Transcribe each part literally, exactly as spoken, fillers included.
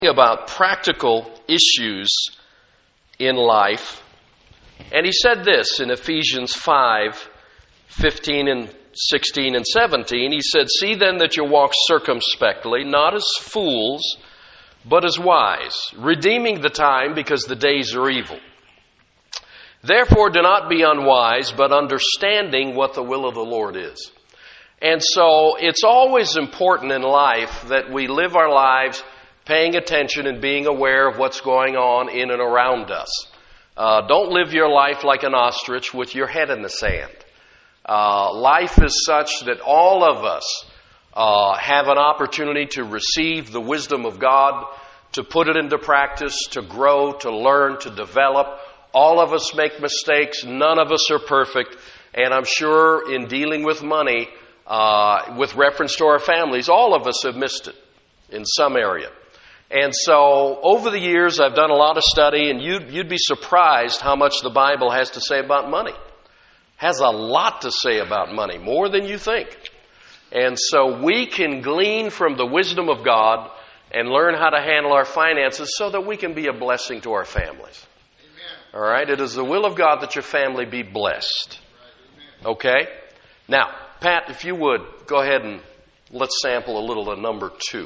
About practical issues in life. And he said this in Ephesians five, fifteen and sixteen and seventeen. He said, "See then that you walk circumspectly, not as fools, but as wise, redeeming the time because the days are evil. Therefore do not be unwise, but understanding what the will of the Lord is." And so it's always important in life that we live our lives paying attention and being aware of what's going on in and around us. Uh, don't live your life like an ostrich with your head in the sand. Uh, life is such that all of us uh, have an opportunity to receive the wisdom of God, to put it into practice, to grow, to learn, to develop. All of us make mistakes. None of us are perfect. And I'm sure in dealing with money, uh, with reference to our families, all of us have missed it in some area. And so over the years, I've done a lot of study, and you'd, you'd be surprised how much the Bible has to say about money. Has a lot to say about money, more than you think. And so we can glean from the wisdom of God and learn how to handle our finances so that we can be a blessing to our families. Amen. All right? It is the will of God that your family be blessed. Right. Okay? Now, Pat, if you would, go ahead and let's sample a little of number two.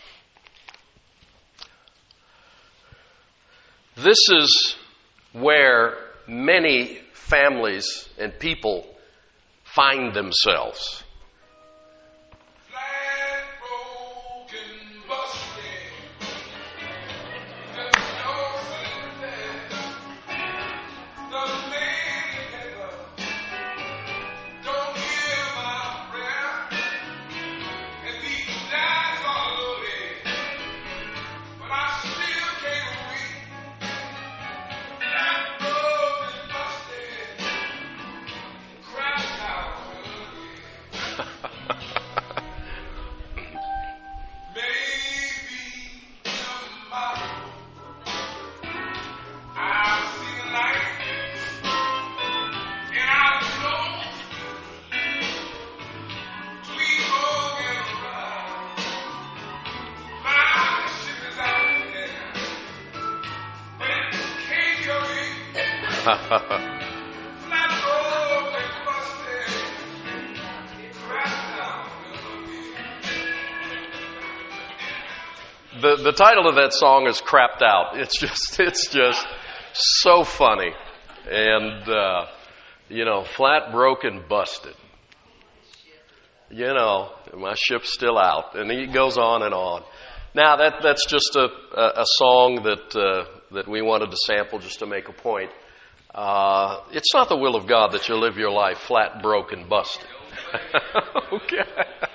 This is where many families and people find themselves. The the title of that song is "Crapped Out." It's just it's just so funny, and uh, you know, flat, broken, busted. You know, my ship's still out, and he goes on and on. Now that that's just a a, a song that uh, that we wanted to sample just to make a point. Uh, it's not the will of God that you live your life flat, broken, busted. Okay.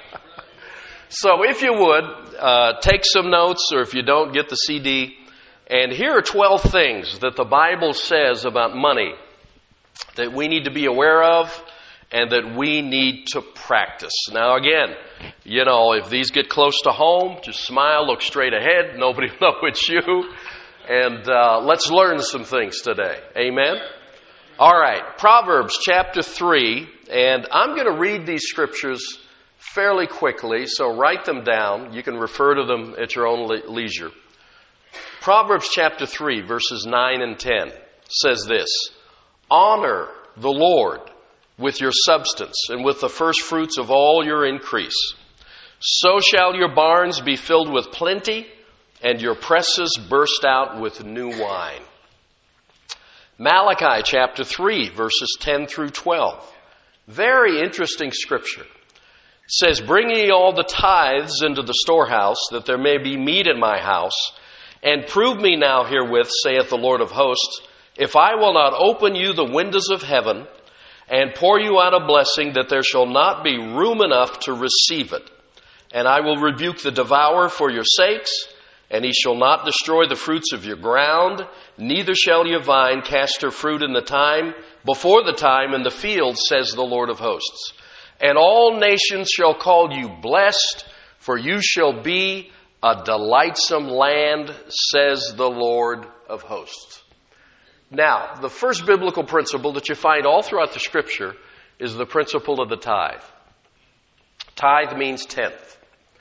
So if you would, uh, take some notes, or if you don't, get the C D. And here are twelve things that the Bible says about money that we need to be aware of and that we need to practice. Now again, you know, if these get close to home, just smile, look straight ahead. Nobody will know it's you. And uh, let's learn some things today. Amen? All right, Proverbs chapter three. And I'm going to read these scriptures fairly quickly, so write them down. You can refer to them at your own le- leisure. Proverbs chapter three, verses nine and ten says this: "Honor the Lord with your substance and with the first fruits of all your increase. So shall your barns be filled with plenty, and your presses burst out with new wine." Malachi chapter three, verses ten through twelve. Very interesting scripture. It says, "Bring ye all the tithes into the storehouse, that there may be meat in my house. And prove me now herewith, saith the Lord of hosts, if I will not open you the windows of heaven, and pour you out a blessing, that there shall not be room enough to receive it. And I will rebuke the devourer for your sakes, and he shall not destroy the fruits of your ground, neither shall your vine cast her fruit in the time, before the time in the field, says the Lord of hosts. And all nations shall call you blessed, for you shall be a delightsome land, says the Lord of hosts." Now, the first biblical principle that you find all throughout the Scripture is the principle of the tithe. Tithe means tenth.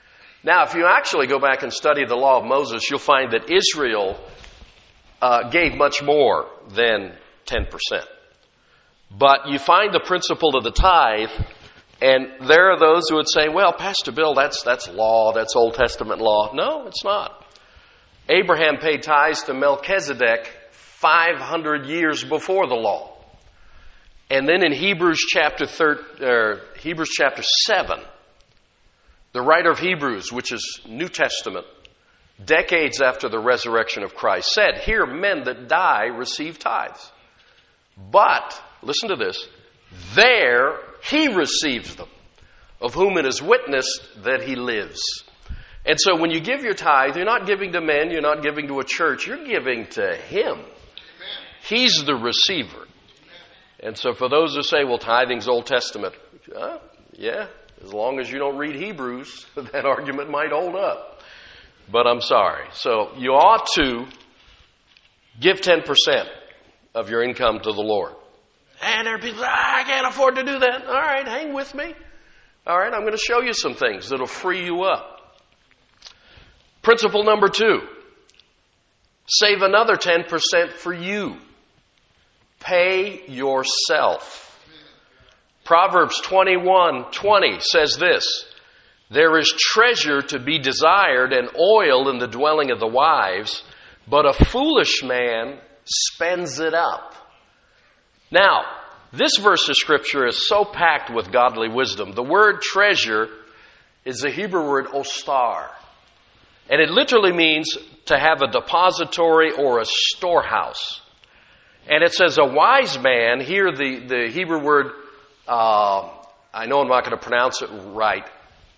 Now, if you actually go back and study the law of Moses, you'll find that Israel uh, gave much more than ten percent. But you find the principle of the tithe, and there are those who would say, well, Pastor Bill, that's that's law, that's Old Testament law. No, it's not. Abraham paid tithes to Melchizedek five hundred years before the law. And then in Hebrews chapter thir- er, Hebrews chapter seven, the writer of Hebrews, which is New Testament, decades after the resurrection of Christ, said, here men that die receive tithes. But, listen to this, there he receives them, of whom it is witnessed that he lives. And so when you give your tithe, you're not giving to men, you're not giving to a church, you're giving to him. He's the receiver. And so for those who say, well, tithing's Old Testament, uh, yeah, as long as you don't read Hebrews, that argument might hold up. But I'm sorry. So you ought to give ten percent of your income to the Lord. And there are people, ah, I can't afford to do that. All right, hang with me. All right, I'm going to show you some things that'll free you up. Principle number two, save another ten percent for you. Pay yourself. Proverbs twenty-one twenty says this, there is treasure to be desired and oil in the dwelling of the wives, but a foolish man spends it up. Now, this verse of Scripture is so packed with godly wisdom. The word treasure is the Hebrew word ostar. And it literally means to have a depository or a storehouse. And it says a wise man, here the, the Hebrew word, uh, I know I'm not going to pronounce it right,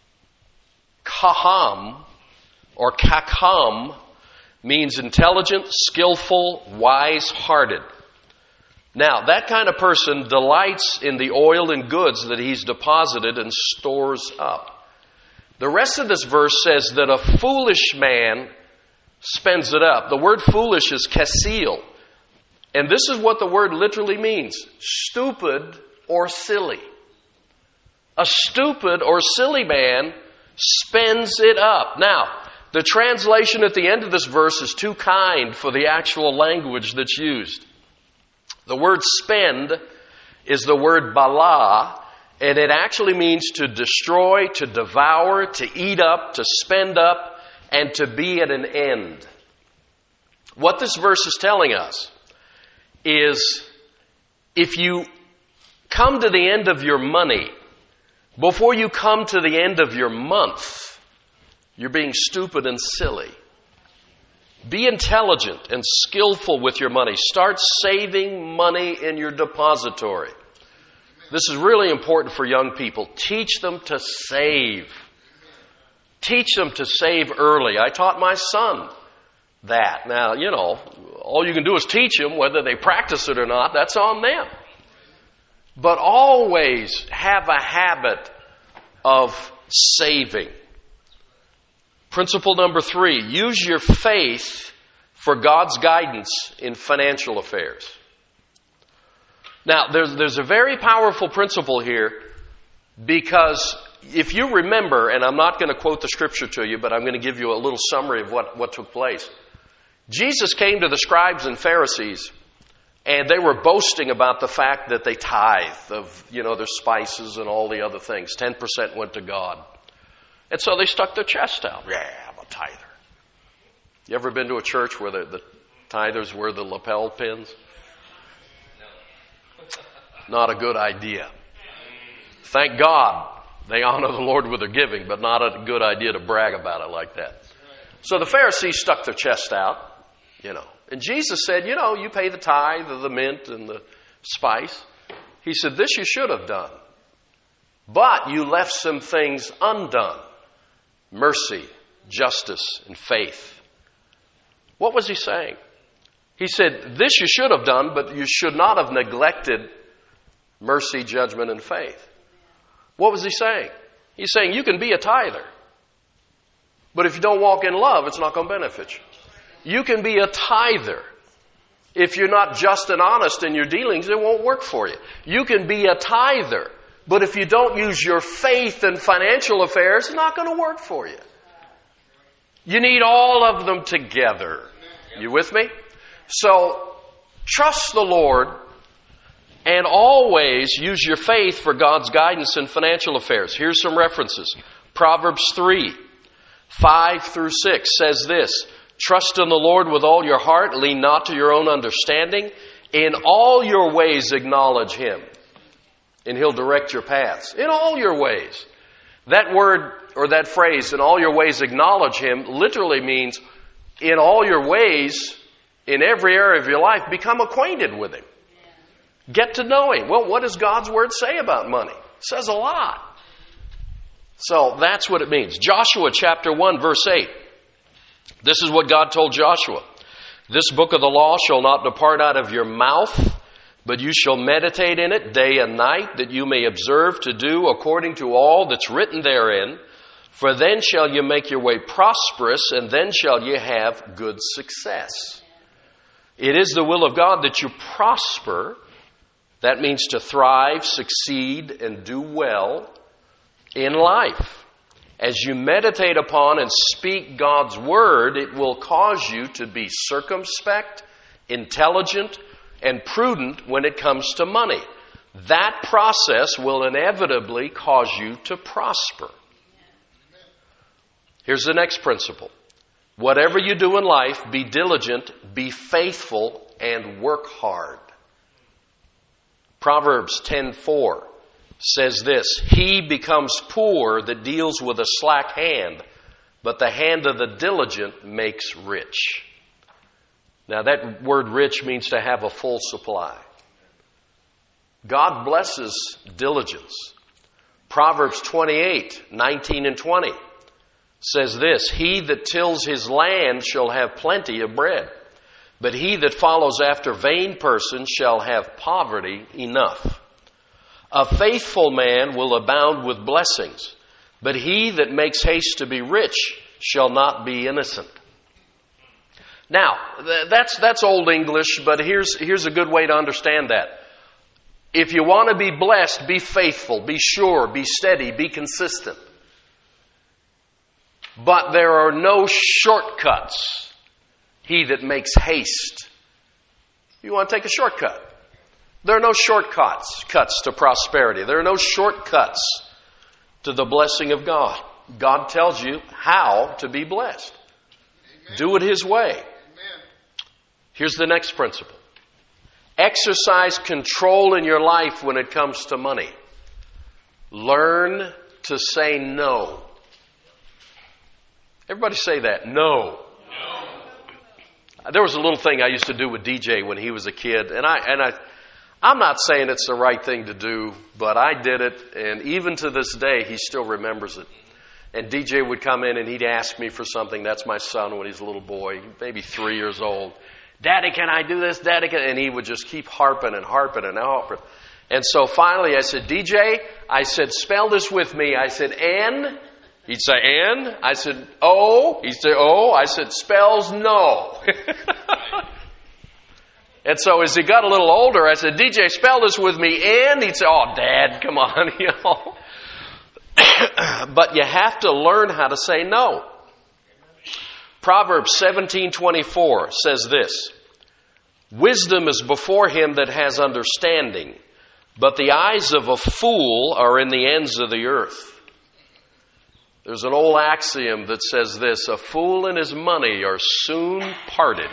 kaham or kakam means intelligent, skillful, wise-hearted. Now, that kind of person delights in the oil and goods that he's deposited and stores up. The rest of this verse says that a foolish man spends it up. The word foolish is kasil. And this is what the word literally means. Stupid or silly. A stupid or silly man spends it up. Now, the translation at the end of this verse is too kind for the actual language that's used. The word spend is the word bala, and it actually means to destroy, to devour, to eat up, to spend up, and to be at an end. What this verse is telling us is if you come to the end of your money, before you come to the end of your month, you're being stupid and silly. Be intelligent and skillful with your money. Start saving money in your depository. This is really important for young people. Teach them to save. Teach them to save early. I taught my son that. Now, you know, all you can do is teach them. Whether they practice it or not, that's on them. But always have a habit of saving. Principle number three, use your faith for God's guidance in financial affairs. Now, there's, there's a very powerful principle here, because if you remember, and I'm not going to quote the scripture to you, but I'm going to give you a little summary of what, what took place. Jesus came to the scribes and Pharisees, and they were boasting about the fact that they tithe of, you know, their spices and all the other things. ten percent went to God. And so they stuck their chest out. Yeah, I'm a tither. You ever been to a church where the, the tithers wear the lapel pins? Not a good idea. Thank God they honor the Lord with their giving, but not a good idea to brag about it like that. So the Pharisees stuck their chest out, you know. And Jesus said, you know, you pay the tithe of the mint and the spice. He said, this you should have done. But you left some things undone. Mercy, justice, and faith. What was he saying? He said, this you should have done, but you should not have neglected mercy, judgment, and faith. What was he saying? He's saying you can be a tither, but if you don't walk in love, it's not going to benefit you. You can be a tither. If you're not just and honest in your dealings, it won't work for you. You can be a tither, but if you don't use your faith in financial affairs, it's not going to work for you. You need all of them together. You with me? So, trust the Lord and always use your faith for God's guidance in financial affairs. Here's some references. Proverbs three, five through six says this, trust in the Lord with all your heart, lean not to your own understanding. In all your ways acknowledge Him, and He'll direct your paths. In all your ways. That word, or that phrase, in all your ways acknowledge Him, literally means in all your ways, in every area of your life, become acquainted with Him. Get to know Him. Well, what does God's Word say about money? It says a lot. So that's what it means. Joshua chapter one, verse eight. This is what God told Joshua. This book of the law shall not depart out of your mouth, but you shall meditate in it day and night, that you may observe to do according to all that's written therein. For then shall you make your way prosperous, and then shall you have good success. It is the will of God that you prosper. That means to thrive, succeed, and do well in life. As you meditate upon and speak God's Word, it will cause you to be circumspect, intelligent, and prudent when it comes to money. That process will inevitably cause you to prosper. Here's the next principle. Whatever you do in life, be diligent, be faithful, and work hard. Proverbs ten four says this, he becomes poor that deals with a slack hand, but the hand of the diligent makes rich. Now that word rich means to have a full supply. God blesses diligence. Proverbs twenty-eight, nineteen and twenty says this, he that tills his land shall have plenty of bread, but he that follows after vain persons shall have poverty enough. A faithful man will abound with blessings, but he that makes haste to be rich shall not be innocent. Now, that's that's Old English, but here's here's a good way to understand that. If you want to be blessed, be faithful, be sure, be steady, be consistent. But there are no shortcuts. He that makes haste. You want to take a shortcut. There are no shortcuts cuts to prosperity. There are no shortcuts to the blessing of God. God tells you how to be blessed. Amen. Do it His way. Amen. Here's the next principle. Exercise control in your life when it comes to money. Learn to say no. Everybody say that. No. No. There was a little thing I used to do with D J when he was a kid, and I and I I'm not saying it's the right thing to do, but I did it, and even to this day, he still remembers it. And D J would come in and he'd ask me for something. That's my son when he's a little boy, maybe three years old. Daddy, can I do this? Daddy, can... And he would just keep harping and harping and harping. And so finally I said, D J, I said, spell this with me. I said, N. He'd say, N. I said, O. He'd say, O. I said, spells no. And so as he got a little older, I said, D J, spell this with me, N. He'd say, oh, Dad, come on, you know. But you have to learn how to say no. Proverbs seventeen twenty-four says this, wisdom is before him that has understanding, but the eyes of a fool are in the ends of the earth. There's an old axiom that says this, a fool and his money are soon parted.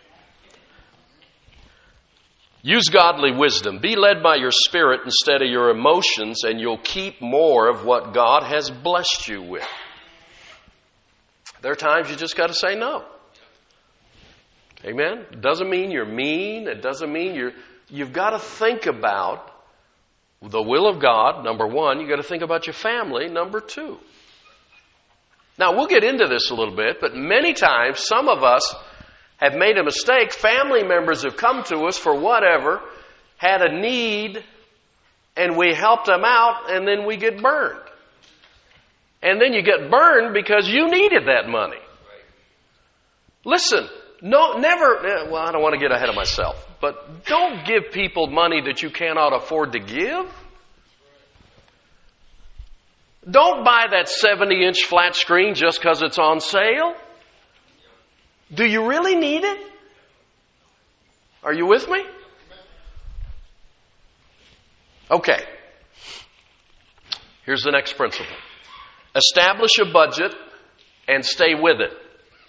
Use godly wisdom. Be led by your spirit instead of your emotions, and you'll keep more of what God has blessed you with. There are times you just got to say no. Amen? It doesn't mean you're mean. It doesn't mean you're... You've got to think about the will of God, number one. You've got to think about your family, number two. Now, we'll get into this a little bit, but many times some of us have made a mistake. Family members have come to us for whatever, had a need, and we helped them out, and then we get burned. And then you get burned because you needed that money. Listen, no, never, well, I don't want to get ahead of myself, but don't give people money that you cannot afford to give. Don't buy that seventy-inch flat screen just because it's on sale. Do you really need it? Are you with me? Okay. Here's the next principle. Establish a budget and stay with it.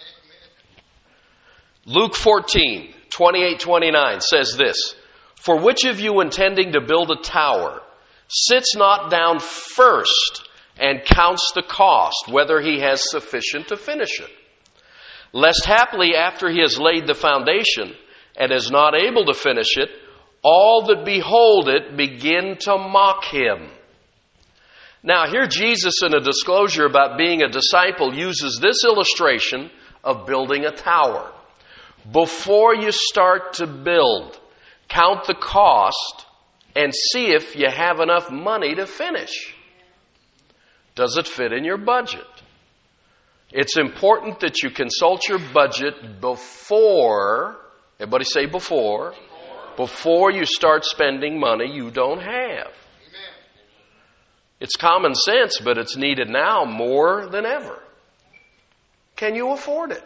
Luke fourteen, twenty-eight, twenty-nine says this, "For which of you intending to build a tower sits not down first and counts the cost, whether he has sufficient to finish it? Lest haply after he has laid the foundation and is not able to finish it, all that behold it begin to mock him." Now here Jesus, in a disclosure about being a disciple, uses this illustration of building a tower. Before you start to build, count the cost and see if you have enough money to finish. Does it fit in your budget? It's important that you consult your budget before, everybody say before, before you start spending money you don't have. It's common sense, but it's needed now more than ever. Can you afford it?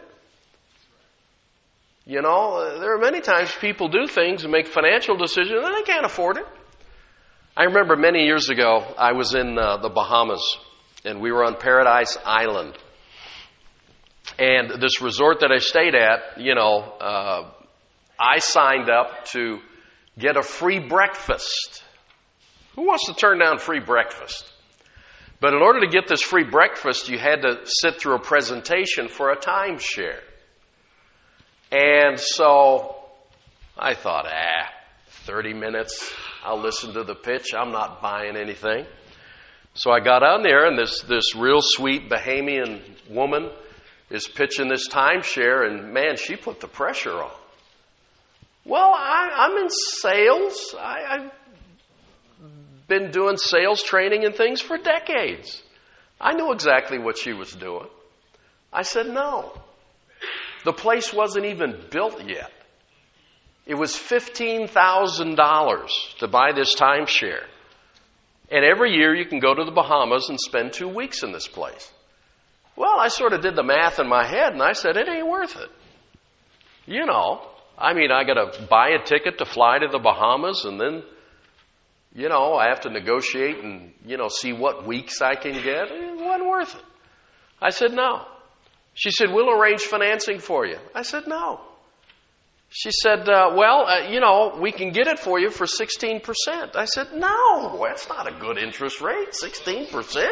You know, there are many times people do things and make financial decisions and they can't afford it. I remember many years ago, I was in uh, the Bahamas and we were on Paradise Island. And this resort that I stayed at, you know, uh, I signed up to get a free breakfast. Who wants to turn down free breakfast? But in order to get this free breakfast, you had to sit through a presentation for a timeshare. And so I thought, ah, thirty minutes, I'll listen to the pitch. I'm not buying anything. So I got on there, and this, this real sweet Bahamian woman is pitching this timeshare, and man, she put the pressure on. Well, I, I'm in sales. I, I've been doing sales training and things for decades. I knew exactly what she was doing. I said no. The place wasn't even built yet. It was fifteen thousand dollars to buy this timeshare. And every year you can go to the Bahamas and spend two weeks in this place. Well, I sort of did the math in my head and I said, it ain't worth it. You know, I mean, I got to buy a ticket to fly to the Bahamas and then, you know, I have to negotiate and, you know, see what weeks I can get. It wasn't worth it. I said, no. She said, we'll arrange financing for you. I said, no. She said, uh, well, uh, you know, we can get it for you for sixteen percent. I said, no, that's not a good interest rate, sixteen percent.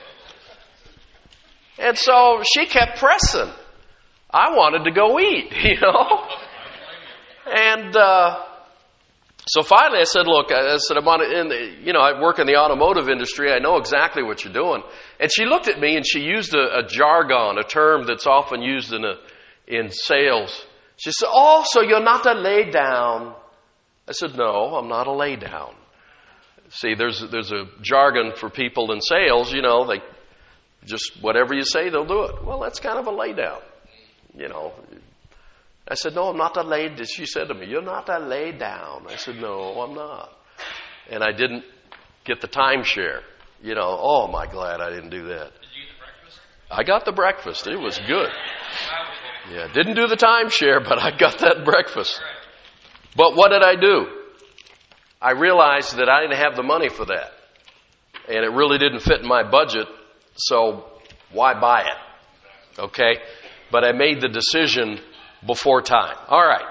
And so she kept pressing. I wanted to go eat, you know. And uh, so finally I said, look, I said, I'm on in the, you know, I work in the automotive industry. I know exactly what you're doing. And she looked at me and she used a, a jargon, a term that's often used in a, in sales. She said, oh, so you're not a lay down. I said, no, I'm not a lay down. See, there's there's a jargon for people in sales, you know, they just whatever you say, they'll do it. Well, that's kind of a lay down, you know. I said, no, I'm not a lay down. She said to me, you're not a lay down. I said, no, I'm not. And I didn't get the timeshare. You know, oh, am I glad I didn't do that. Did you eat the breakfast? I got the breakfast. It was good. Yeah, didn't do the timeshare, but I got that breakfast. But what did I do? I realized that I didn't have the money for that. And it really didn't fit in my budget, so why buy it? Okay? But I made the decision before time. All right.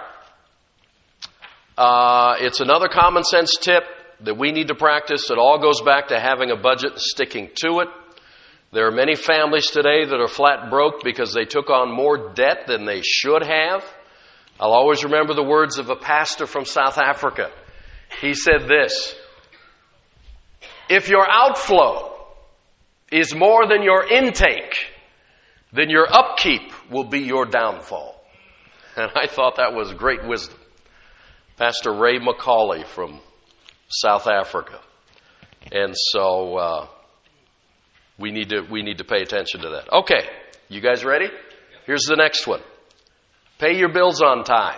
Uh, it's another common sense tip that we need to practice. It all goes back to having a budget and sticking to it. There are many families today that are flat broke because they took on more debt than they should have. I'll always remember the words of a pastor from South Africa. He said this, if your outflow is more than your intake, then your upkeep will be your downfall. And I thought that was great wisdom. Pastor Ray McCauley from South Africa. And so uh, we need to we need to pay attention to that. Okay, you guys ready? Here's the next one. Pay your bills on time.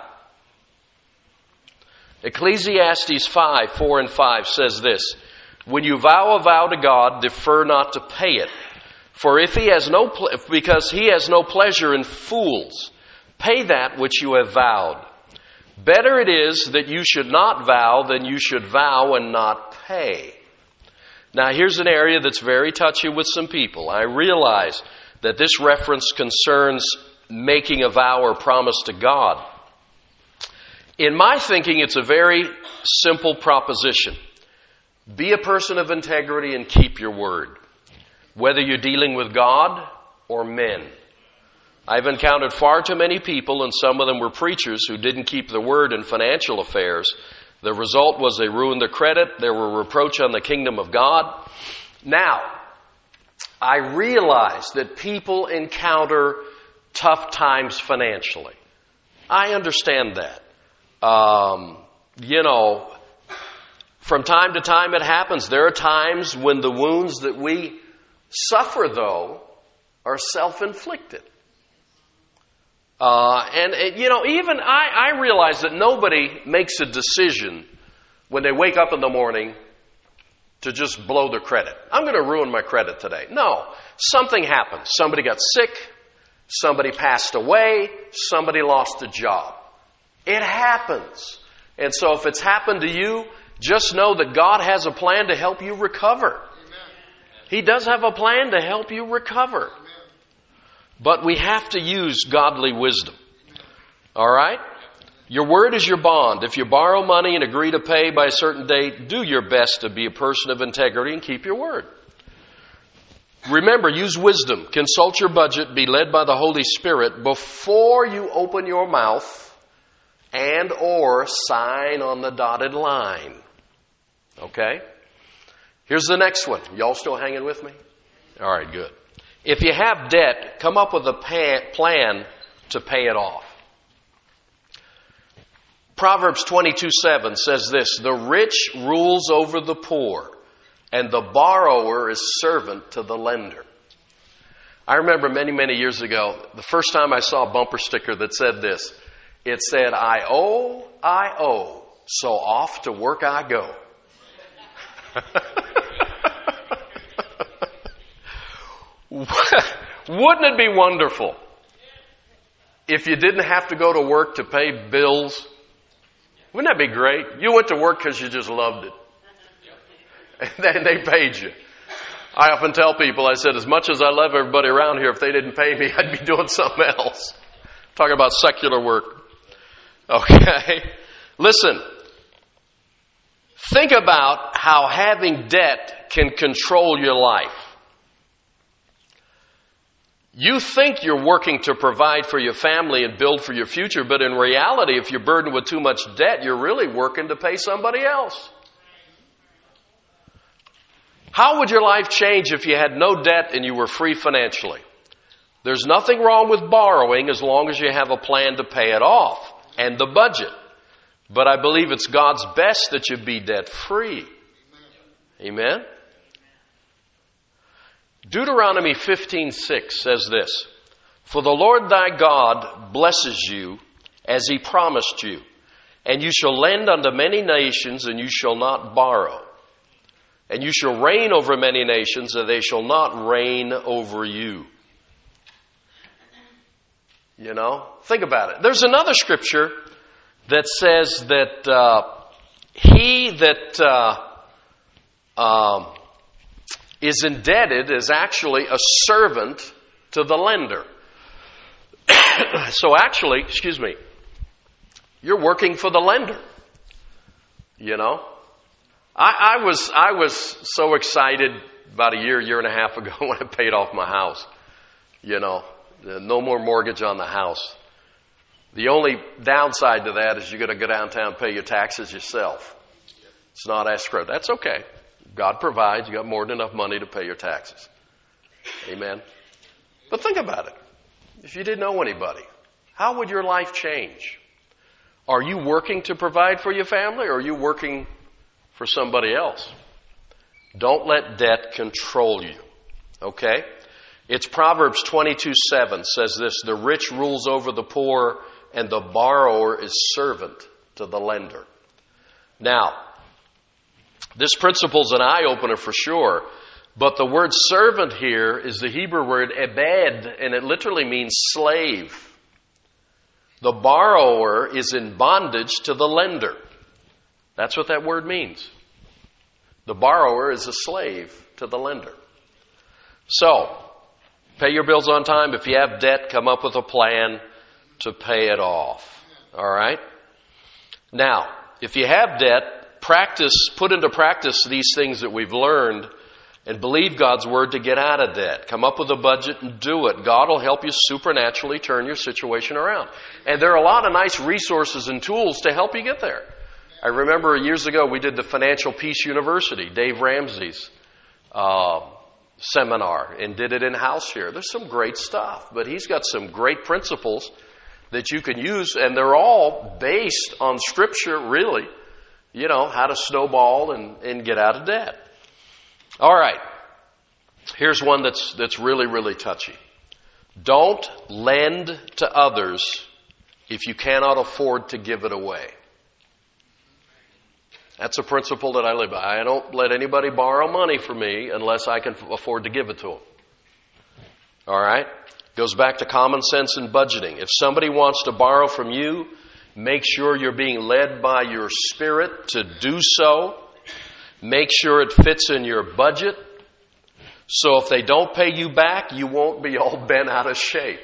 Ecclesiastes five, four and five says this, when you vow a vow to God, defer not to pay it. For if he has no, ple- because he has no pleasure in fools, Pay that which you have vowed. Better it is that you should not vow than you should vow and not pay. Now, here's an area that's very touchy with some people. I realize that this reference concerns making a vow or promise to God. In my thinking, it's a very simple proposition. Be a person of integrity and keep your word, whether you're dealing with God or men. I've encountered far too many people, and some of them were preachers, who didn't keep their word in financial affairs. The result was they ruined their credit. There were reproach on the kingdom of God. Now, I realize that people encounter tough times financially. I understand that. Um, you know, from time to time it happens. There are times when the wounds that we suffer, though, are self-inflicted. Uh, and, and, you know, even I, I realize that nobody makes a decision when they wake up in the morning to just blow their credit. I'm going to ruin my credit today. No, something happened. Somebody got sick. Somebody passed away. Somebody lost a job. It happens. And so if it's happened to you, just know that God has a plan to help you recover. He does have a plan to help you recover. But we have to use godly wisdom. All right? Your word is your bond. If you borrow money and agree to pay by a certain date, do your best to be a person of integrity and keep your word. Remember, use wisdom. Consult your budget. Be led by the Holy Spirit before you open your mouth and or sign on the dotted line. Okay? Here's the next one. Y'all still hanging with me? All right, good. If you have debt, come up with a pay- plan to pay it off. Proverbs twenty-two seven says this, "The rich rules over the poor, and the borrower is servant to the lender." I remember many, many years ago, the first time I saw a bumper sticker that said this. It said, "I owe, I owe, so off to work I go." Wouldn't it be wonderful if you didn't have to go to work to pay bills? Wouldn't that be great? You went to work because you just loved it. And then they paid you. I often tell people, I said, as much as I love everybody around here, if they didn't pay me, I'd be doing something else. Talking about secular work. Okay? Listen. Think about how having debt can control your life. You think you're working to provide for your family and build for your future, but in reality, if you're burdened with too much debt, you're really working to pay somebody else. How would your life change if you had no debt and you were free financially? There's nothing wrong with borrowing as long as you have a plan to pay it off and the budget. But I believe it's God's best that you be debt-free. Amen? Deuteronomy fifteen six says this, "For the Lord thy God blesses you as he promised you, and you shall lend unto many nations, and you shall not borrow. And you shall reign over many nations, and they shall not reign over you." You know, think about it. There's another scripture that says that uh, he that uh, um, is indebted is actually a servant to the lender. So actually, excuse me, you're working for the lender. You know, I, I was I was so excited about a year, year and a half ago when I paid off my house. You know, no more mortgage on the house. The only downside to that is you're going to go downtown and pay your taxes yourself. It's not escrow. That's okay. God provides. You got more than enough money to pay your taxes. Amen. But think about it. If you didn't know anybody, how would your life change? Are you working to provide for your family, or are you working for somebody else? Don't let debt control you. Okay? It's Proverbs twenty-two seven says this, "The rich rules over the poor, and the borrower is servant to the lender." Now, this principle is an eye-opener for sure, but the word servant here is the Hebrew word ebed, and it literally means slave. The borrower is in bondage to the lender. That's what that word means. The borrower is a slave to the lender. So, pay your bills on time. If you have debt, come up with a plan to pay it off. All right? Now, if you have debt, practice, put into practice these things that we've learned and believe God's word to get out of debt. Come up with a budget and do it. God will help you supernaturally turn your situation around. And there are a lot of nice resources and tools to help you get there. I remember years ago we did the Financial Peace University, Dave Ramsey's uh, seminar, and did it in-house here. There's some great stuff, but he's got some great principles that you can use, and they're all based on Scripture, really. You know, how to snowball and, and get out of debt. All right. Here's one that's that's really, really touchy. Don't lend to others if you cannot afford to give it away. That's a principle that I live by. I don't let anybody borrow money from me unless I can afford to give it to them. All right? Goes back to common sense and budgeting. If somebody wants to borrow from you, make sure you're being led by your spirit to do so. Make sure it fits in your budget. So if they don't pay you back, you won't be all bent out of shape.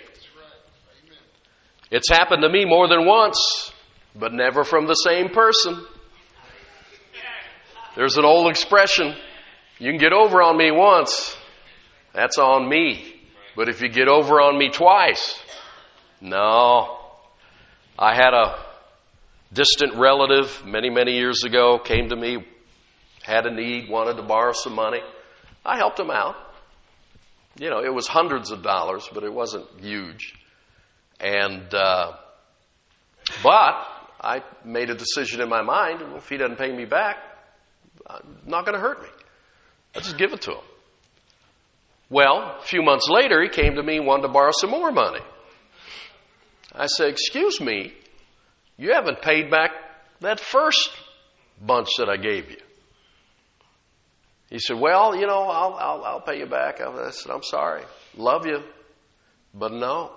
It's happened to me more than once, but never from the same person. There's an old expression, you can get over on me once, that's on me. But if you get over on me twice, no. I had a distant relative many, many years ago, came to me, had a need, wanted to borrow some money. I helped him out. You know, it was hundreds of dollars, but it wasn't huge. And, uh, but I made a decision in my mind, well, if he doesn't pay me back, not going to hurt me. I'll just give it to him. Well, a few months later, he came to me and wanted to borrow some more money. I said, excuse me, you haven't paid back that first bunch that I gave you. He said, well, you know, I'll, I'll, I'll pay you back. I said, I'm sorry. Love you, but no.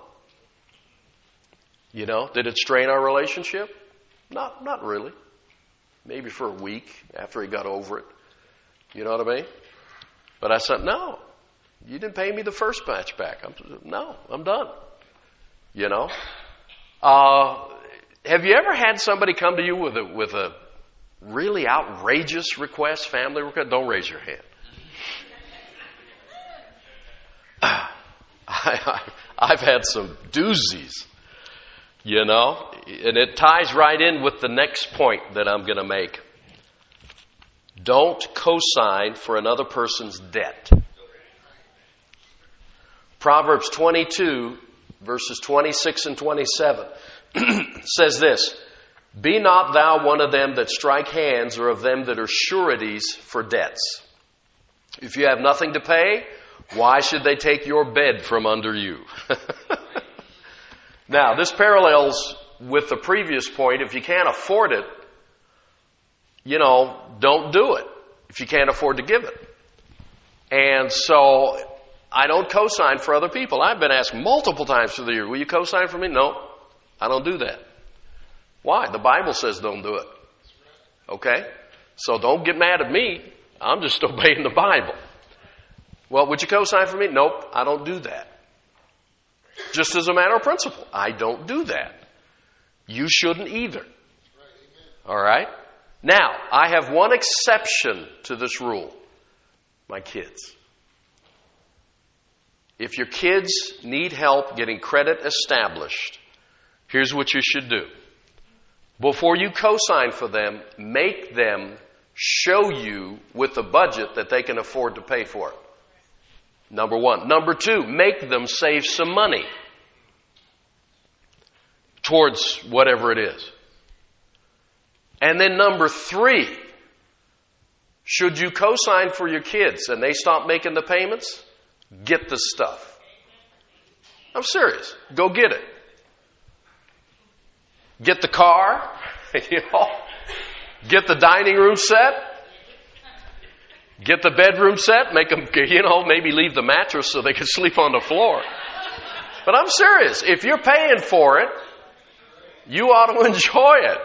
You know, did it strain our relationship? Not, not really. Maybe for a week after he got over it. You know what I mean? But I said, no, you didn't pay me the first batch back. I'm, no, I'm done. You know? Uh, have you ever had somebody come to you with a, with a really outrageous request, family request? Don't raise your hand. I, I, I've had some doozies. You know, and it ties right in with the next point that I'm going to make. Don't co-sign for another person's debt. Proverbs twenty-two, verses twenty-six and twenty-seven says this, be not thou one of them that strike hands or of them that are sureties for debts. If you have nothing to pay, why should they take your bed from under you? Now, this parallels with the previous point. If you can't afford it, you know, don't do it if you can't afford to give it. And so I don't co-sign for other people. I've been asked multiple times through the year, will you co-sign for me? No, I don't do that. Why? The Bible says don't do it. Okay? So don't get mad at me. I'm just obeying the Bible. Well, would you co-sign for me? Nope, I don't do that. Just as a matter of principle, I don't do that. You shouldn't either. All right? Now, I have one exception to this rule. My kids. If your kids need help getting credit established, here's what you should do. Before you co-sign for them, make them show you with a budget that they can afford to pay for it. Number one. Number two, make them save some money towards whatever it is. And then number three, should you co-sign for your kids and they stop making the payments, get the stuff. I'm serious. Go get it. Get the car, you know, get the dining room set. Get the bedroom set, make them, you know, maybe leave the mattress so they can sleep on the floor. But I'm serious. If you're paying for it, You ought to enjoy it.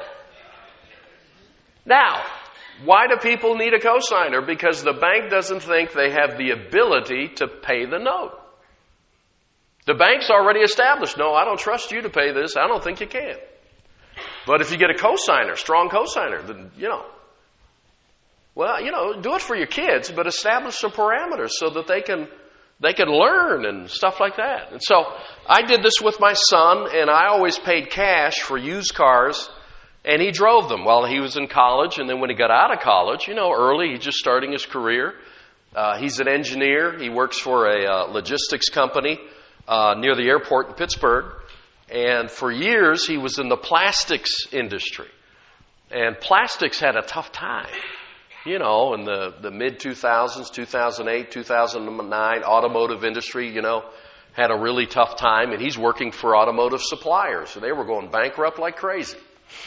Now, why do people need a cosigner? Because the bank doesn't think they have the ability to pay the note. The bank's already established, no, I don't trust you to pay this. I don't think you can. But if you get a cosigner, strong cosigner, then, you know, well, you know, do it for your kids, but establish some parameters so that they can they can learn and stuff like that. And so I did this with my son, and I always paid cash for used cars, and he drove them while he was in college. And then when he got out of college, you know, early, he's just starting his career. Uh, he's an engineer. He works for a uh, logistics company uh, near the airport in Pittsburgh. And for years, he was in the plastics industry. And plastics had a tough time. You know, in the, the mid two thousands, two thousand eight, two thousand nine, automotive industry, you know, had a really tough time. And he's working for automotive suppliers. So they were going bankrupt like crazy.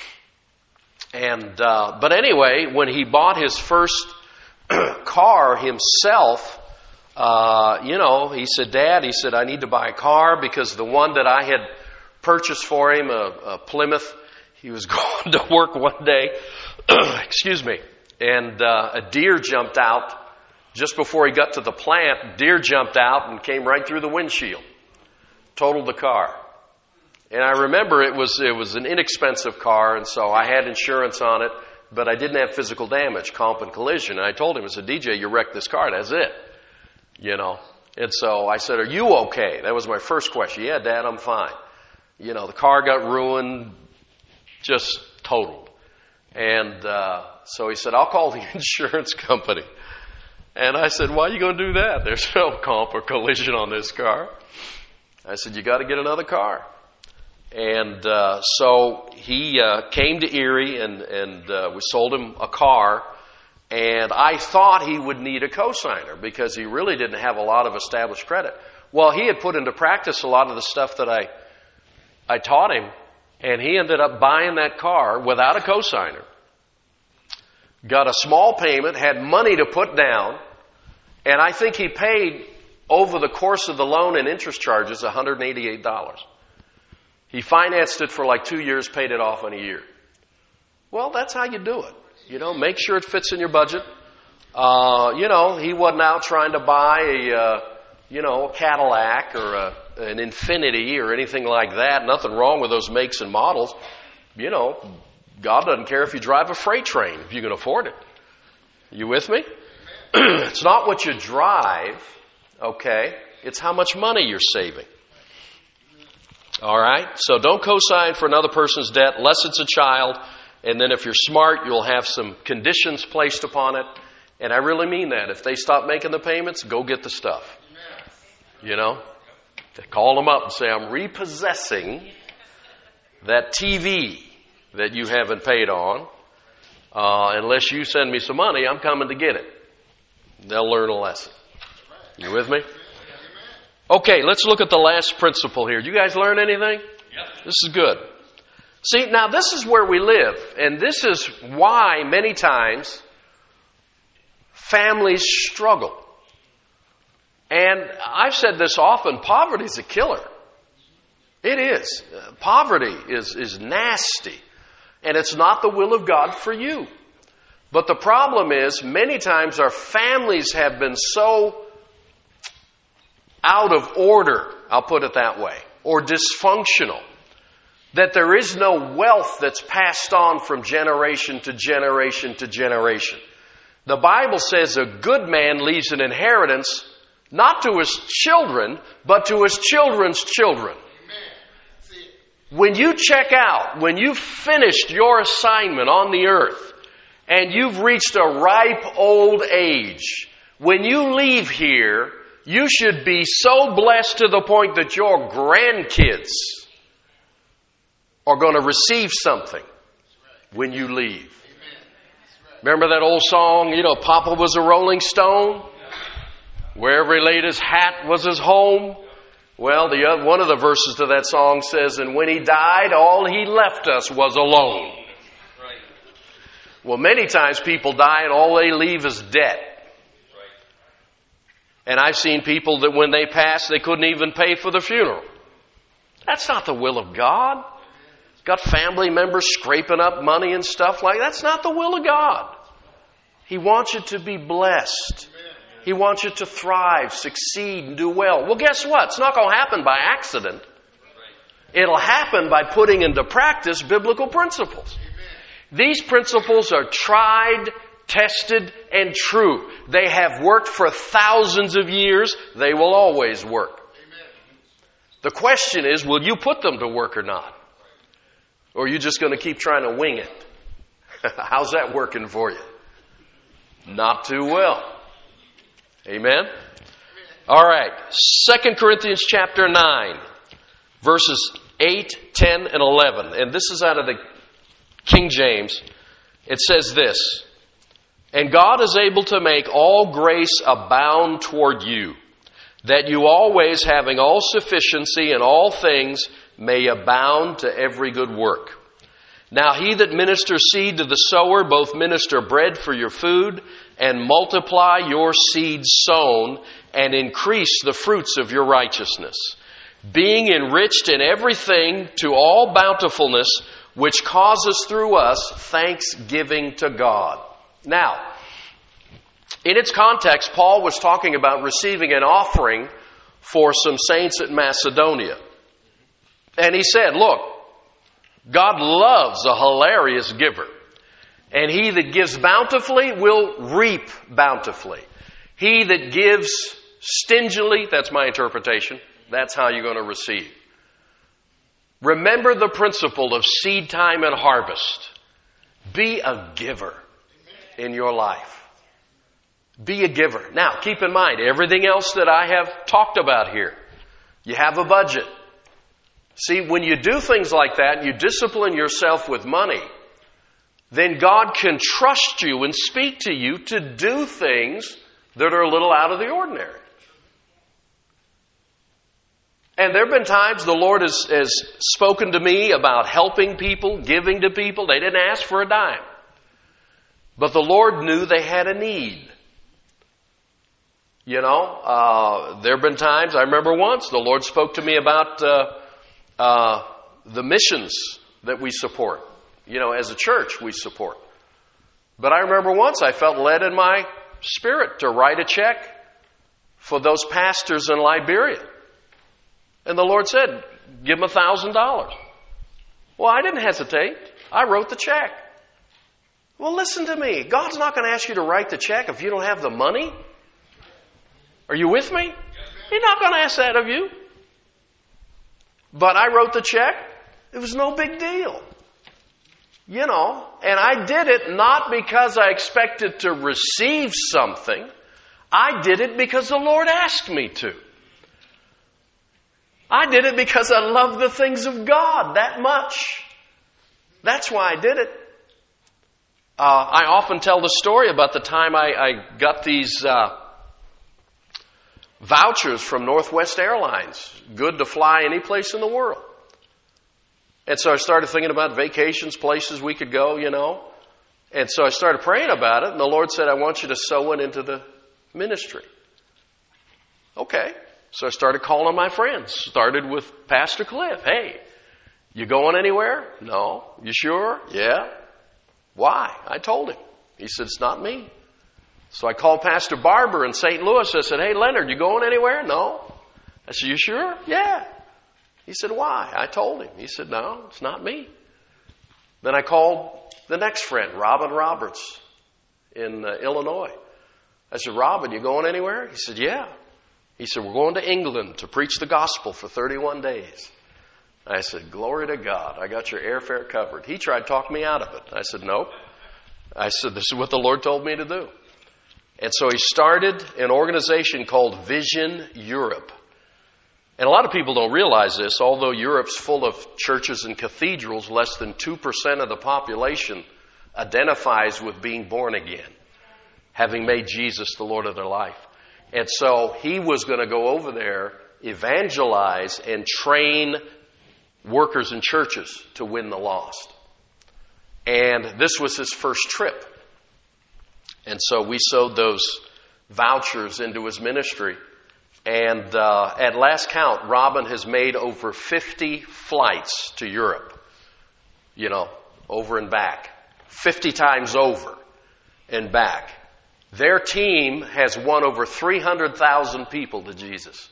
And, uh, but anyway, when he bought his first car himself, uh, you know, he said, Dad, he said, I need to buy a car because the one that I had purchased for him, a, a Plymouth, he was going to work one day, excuse me, and uh, a deer jumped out just before he got to the plant. Deer jumped out and came right through the windshield, totaled the car. And I remember it was it was an inexpensive car, and so I had insurance on it, but I didn't have physical damage, comp and collision. And I told him, I said, D J, you wrecked this car, that's it. You know. And so I said, are you okay? That was my first question. Yeah, Dad, I'm fine. You know, the car got ruined, just totaled. And uh, so he said, I'll call the insurance company. And I said, why are you going to do that? There's no comp or collision on this car. I said, you got to get another car. And uh, so he uh, came to Erie, and, and uh, we sold him a car. And I thought he would need a cosigner because he really didn't have a lot of established credit. Well, he had put into practice a lot of the stuff that I I taught him, and he ended up buying that car without a cosigner. Got a small payment, had money to put down, and I think he paid over the course of the loan and interest charges one hundred eighty-eight dollars. He financed it for like two years, paid it off in a year. Well, that's how you do it. You know, make sure it fits in your budget. Uh, you know, he wasn't out trying to buy a, uh, you know, a Cadillac or a, an Infiniti or anything like that. Nothing wrong with those makes and models. You know, God doesn't care if you drive a freight train, if you can afford it. You with me? It's not what you drive, okay? It's how much money you're saving. All right? So don't co-sign for another person's debt unless it's a child. And then if you're smart, you'll have some conditions placed upon it. And I really mean that. If they stop making the payments, go get the stuff. You know? Call them up and say, I'm repossessing that T V that you haven't paid on. Uh, unless you send me some money, I'm coming to get it. They'll learn a lesson. You with me? Okay, let's look at the last principle here. You guys learn anything? Yep. This is good. See, now this is where we live, and this is why many times families struggle. And I've said this often, poverty is a killer. It is. Uh, poverty is, is nasty, and it's not the will of God for you. But the problem is, many times our families have been so out of order, I'll put it that way, or dysfunctional, that there is no wealth that's passed on from generation to generation to generation. The Bible says a good man leaves an inheritance not to his children, but to his children's children. When you check out, when you've finished your assignment on the earth, and you've reached a ripe old age, when you leave here, you should be so blessed to the point that your grandkids are going to receive something when you leave. Remember that old song, you know, Papa was a rolling stone? Wherever he laid his hat was his home. Well, the other, one of the verses to that song says, and when he died, all he left us was alone. Well, many times people die and all they leave is debt. And I've seen people that when they pass, they couldn't even pay for the funeral. That's not the will of God. got family members scraping up money and stuff like that. That's not the will of God. He wants you to be blessed. He wants you to thrive, succeed, and do well. Well, guess what? It's not going to happen by accident. It'll happen by putting into practice biblical principles. These principles are tried, tested, and true. They have worked for thousands of years. They will always work. The question is, will you put them to work or not? Or are you just going to keep trying to wing it? How's that working for you? Not too well. Amen? All right. Second Corinthians chapter nine, verses eight, ten, and eleven. And this is out of the King James. It says this, "And God is able to make all grace abound toward you, that you always, having all sufficiency in all things, may abound to every good work. Now he that ministers seed to the sower, both minister bread for your food, and multiply your seed sown, and increase the fruits of your righteousness, being enriched in everything to all bountifulness, which causes through us thanksgiving to God." Now, in its context, Paul was talking about receiving an offering for some saints at Macedonia. And he said, look, God loves a hilarious giver. And he that gives bountifully will reap bountifully. He that gives stingily, that's my interpretation, that's how you're going to receive. Remember the principle of seed time and harvest. Be a giver in your life. Be a giver. Now, keep in mind, everything else that I have talked about here, you have a budget. See, when you do things like that, you discipline yourself with money, then God can trust you and speak to you to do things that are a little out of the ordinary. And there have been times the Lord has, has spoken to me about helping people, giving to people. They didn't ask for a dime. But the Lord knew they had a need. You know, uh, there have been times, I remember once, the Lord spoke to me about uh, uh, the missions that we support. You know, as a church we support. But I remember once I felt led in my spirit to write a check for those pastors in Liberia. And the Lord said, give them a thousand dollars. Well, I didn't hesitate. I wrote the check. Well, listen to me. God's not going to ask you to write the check if you don't have the money. Are you with me? He's not going to ask that of you. But I wrote the check. It was no big deal. You know, and I did it not because I expected to receive something. I did it because the Lord asked me to. I did it because I love the things of God that much. That's why I did it. Uh, I often tell the story about the time I, I got these uh, vouchers from Northwest Airlines, good to fly any place in the world. And so I started thinking about vacations, places we could go, you know. And so I started praying about it, and the Lord said, I want you to sow it into the ministry. Okay. So I started calling my friends. Started with Pastor Cliff. Hey, you going anywhere? No. You sure? Yeah. Why? I told him. He said, it's not me. So I called Pastor Barber in Saint Louis. I said, hey, Leonard, you going anywhere? No. I said, you sure? Yeah. He said, why? I told him. He said, no, it's not me. Then I called the next friend, Robin Roberts in uh, Illinois. I said, Robin, you going anywhere? He said, yeah. He said, we're going to England to preach the gospel for thirty-one days. I said, glory to God. I got your airfare covered. He tried to talk me out of it. I said, nope. I said, this is what the Lord told me to do. And so he started an organization called Vision Europe. And a lot of people don't realize this. Although Europe's full of churches and cathedrals, less than two percent of the population identifies with being born again, having made Jesus the Lord of their life. And so he was going to go over there, evangelize, and train workers in churches to win the lost. And this was his first trip. And so we sowed those vouchers into his ministry. And uh, at last count, Robin has made over fifty flights to Europe you know, over and back, fifty times over and back. Their team has won over three hundred thousand people to Jesus.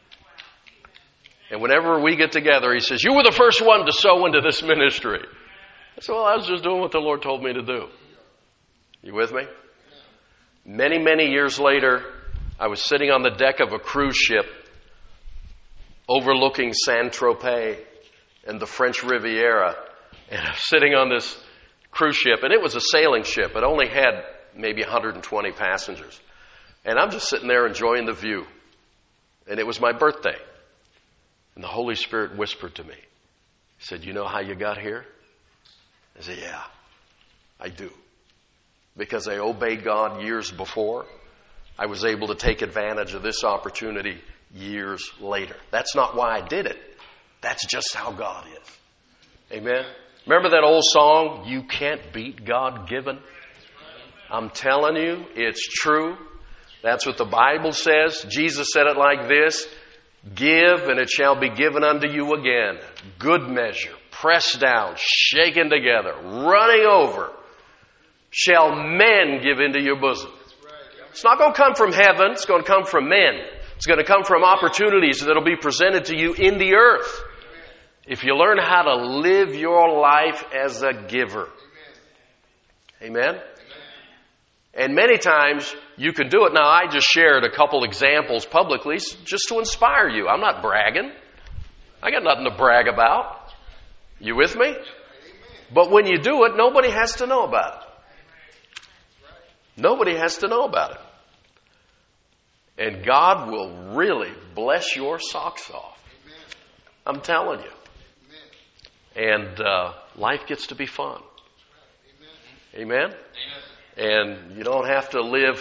And whenever we get together, he says, you were the first one to sow into this ministry. I said, well, I was just doing what the Lord told me to do. You with me? Many, many years later, I was sitting on the deck of a cruise ship overlooking Saint-Tropez and the French Riviera. And I was sitting on this cruise ship, and it was a sailing ship. It only had maybe one hundred twenty passengers. And I'm just sitting there enjoying the view. And it was my birthday. And the Holy Spirit whispered to me. He said, you know how you got here? I said, yeah, I do. Because I obeyed God years before, I was able to take advantage of this opportunity years later. That's not why I did it. That's just how God is. Amen? Remember that old song, You Can't Beat God Given? I'm telling you, it's true. That's what the Bible says. Jesus said it like this, give and it shall be given unto you again. Good measure, pressed down, shaken together, running over, shall men give into your bosom. It's not going to come from heaven. It's going to come from men. It's going to come from opportunities that will be presented to you in the earth. If you learn how to live your life as a giver. Amen? And many times you can do it. Now, I just shared a couple examples publicly just to inspire you. I'm not bragging. I got nothing to brag about. You with me? But when you do it, nobody has to know about it. Nobody has to know about it. And God will really bless your socks off. I'm telling you. And uh, life gets to be fun. Amen? And you don't have to live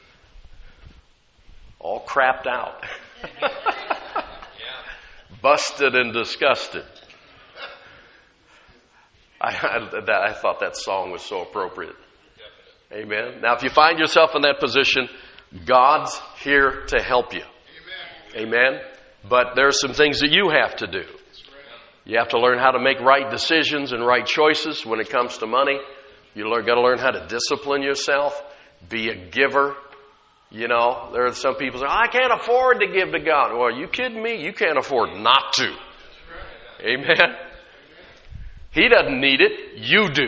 all crapped out. Busted and disgusted. I, I, I thought that song was so appropriate. Amen. Now, if you find yourself in that position, God's here to help you. Amen. Amen. But there are some things that you have to do. You have to learn how to make right decisions and right choices when it comes to money. You learn, got to learn how to discipline yourself. Be a giver. You know, there are some people say, I can't afford to give to God. Well, are you kidding me? You can't afford not to. Amen. He doesn't need it. You do.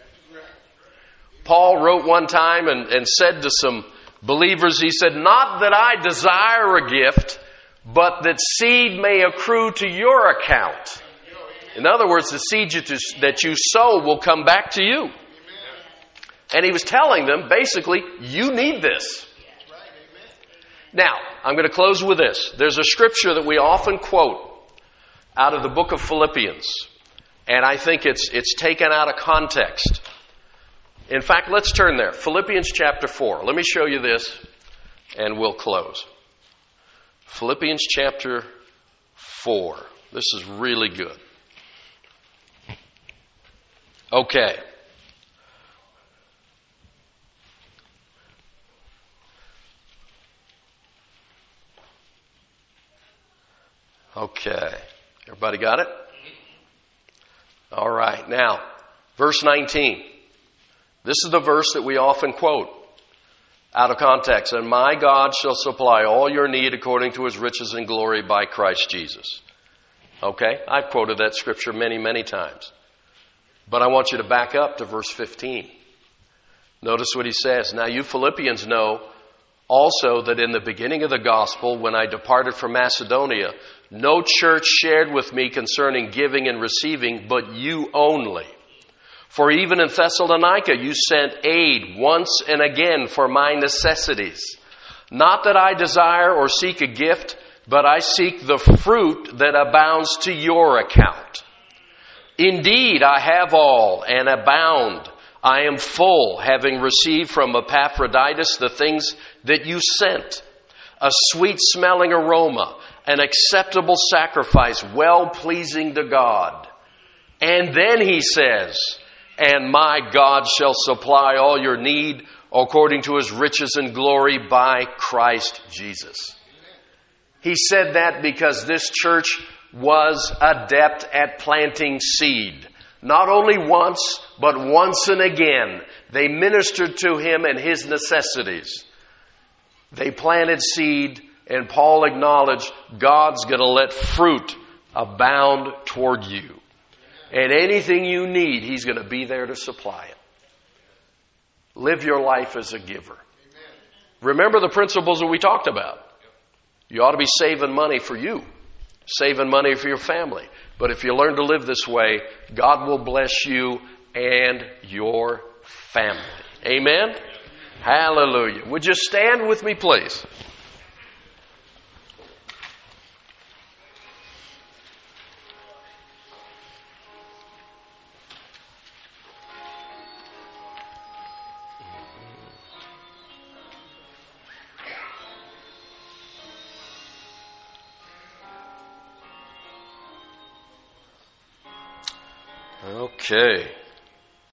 Paul wrote one time and, and said to some believers, he said, not that I desire a gift, but that seed may accrue to your account. In other words, the seed you to, that you sow will come back to you. And he was telling them, basically, you need this. Now, I'm going to close with this. There's a scripture that we often quote out of the book of Philippians. And I think it's it's taken out of context. In fact, let's turn there. Philippians chapter four. Let me show you this, and we'll close. Philippians chapter four. This is really good. Okay. Okay. Everybody got it? All right. Now, verse nineteen. This is the verse that we often quote out of context. And my God shall supply all your need according to his riches and glory by Christ Jesus. Okay? I've quoted that scripture many, many times. But I want you to back up to verse fifteen. Notice what he says. Now you Philippians know also that in the beginning of the gospel, when I departed from Macedonia, no church shared with me concerning giving and receiving, but you only. For even in Thessalonica you sent aid once and again for my necessities. Not that I desire or seek a gift, but I seek the fruit that abounds to your account. Indeed, I have all and abound. I am full, having received from Epaphroditus the things that you sent, a sweet-smelling aroma, an acceptable sacrifice, well-pleasing to God. And then he says, and my God shall supply all your need according to his riches and glory by Christ Jesus. He said that because this church was adept at planting seed. Not only once, but once and again, they ministered to him and his necessities. They planted seed, and Paul acknowledged God's going to let fruit abound toward you. And anything you need, he's going to be there to supply it. Live your life as a giver. Remember the principles that we talked about. You ought to be saving money for you, saving money for your family. But if you learn to live this way, God will bless you and your family. Amen? Hallelujah. Would you stand with me, please? Okay.